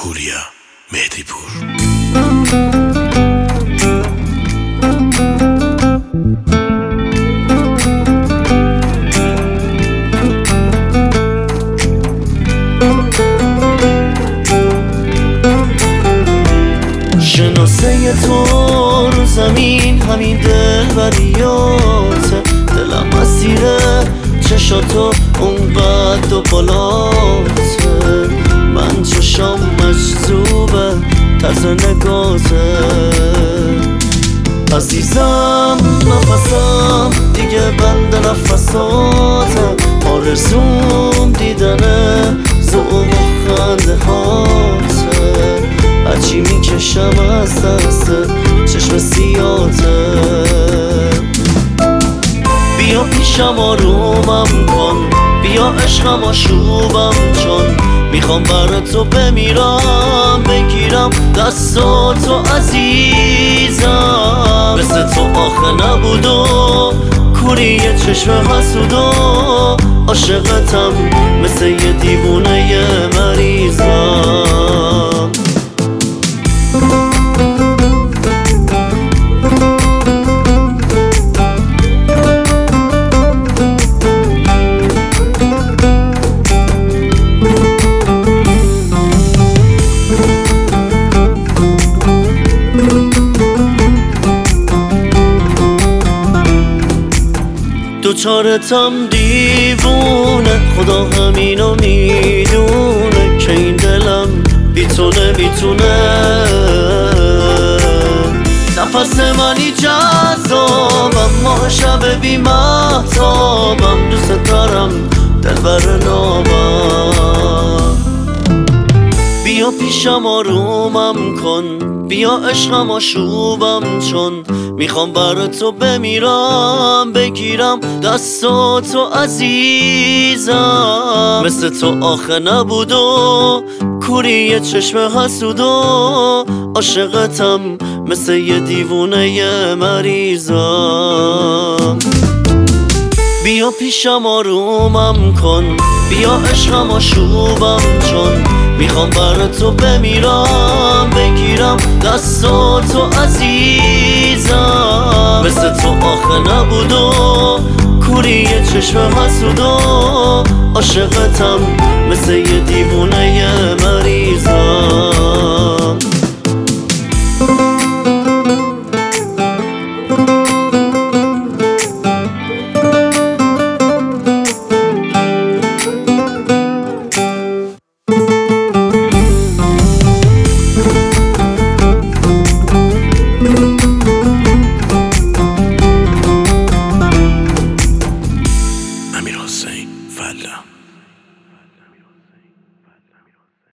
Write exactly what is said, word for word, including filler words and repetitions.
گوریا مهدی پور. شناسه تو رو زمین همین دلبریاته، دلم مسیره چشاتو اونقدر و بالاته، من چشام مجذوبه طرز نگاته. عزیزم نفسم دیگه بند نفساته، آرزوم دیدنه ذوق و خنده هاته، هرچی میکشم از دست چشم سیاته. بیا پیشم آرومم کن، بیا عشقم آشوبم چون میخوام برای تو بمیرم، بگیرم دستاتو عزیزم. مثل تو آخه نبود و کوری چشم حسود و عاشقتم مثل یه دیوونه مریضم. دوچارتم دیوونه، خدا همینو میدونه که این دلم بی تو نمیتونه. نفس منی جذابم، ماه شب بی مهتابم، دوست دارم دلبر نامم. بیا پیشم آرومم کن، بیا عشقم آشوبم چون میخوام برای تو بمیرم، بگیرم دستاتو عزیزم. مثل تو آخه نبود و کوری چشم حسود و عاشقتم مثل یه دیوونه مریضم. بیا پیشم آرومم کن، بیا عشقم آشوبم چون میخوام برای تو بمیرم، بگیرم دستاتو عزیزم. مثل تو آخه نبود و کوری چشم حسود و عاشقتم مثل یه دیوونه مریضم. امیر حسین فلا.